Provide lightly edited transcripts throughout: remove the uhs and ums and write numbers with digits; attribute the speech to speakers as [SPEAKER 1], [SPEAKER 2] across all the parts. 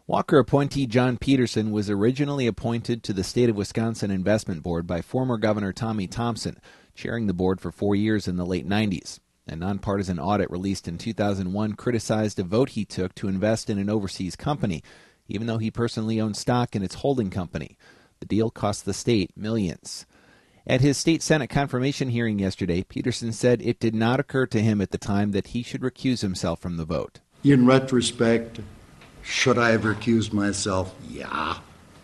[SPEAKER 1] Walker appointee John Peterson was originally appointed to the State of Wisconsin Investment Board by former Governor Tommy Thompson, chairing the board for 4 years in the late 90s. A nonpartisan audit released in 2001 criticized a vote he took to invest in an overseas company, even though he personally owned stock in its holding company. The deal cost the state millions. At his state Senate confirmation hearing yesterday, Peterson said it did not occur to him at the time that he should recuse himself from the vote.
[SPEAKER 2] In retrospect, should I have recused myself? Yeah.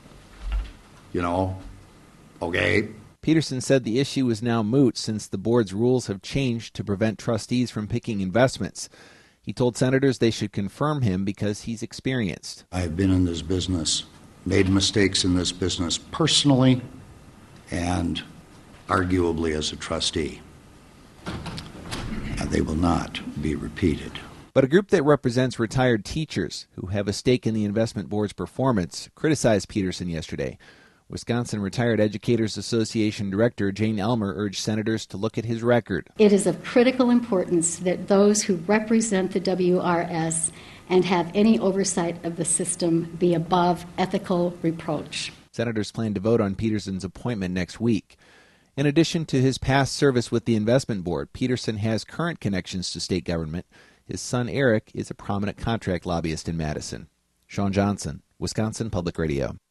[SPEAKER 2] Okay.
[SPEAKER 1] Peterson said the issue is now moot since the board's rules have changed to prevent trustees from picking investments. He told senators they should confirm him because he's experienced.
[SPEAKER 2] I've been in this business, made mistakes in this business personally and arguably as a trustee. They will not be repeated.
[SPEAKER 1] But a group that represents retired teachers who have a stake in the investment board's performance criticized Peterson yesterday. Wisconsin Retired Educators Association Director Jane Elmer urged senators to look at his record.
[SPEAKER 3] It is of critical importance that those who represent the WRS and have any oversight of the system be above ethical reproach.
[SPEAKER 1] Senators plan to vote on Peterson's appointment next week. In addition to his past service with the investment board, Peterson has current connections to state government. His son Eric is a prominent contract lobbyist in Madison. Sean Johnson, Wisconsin Public Radio.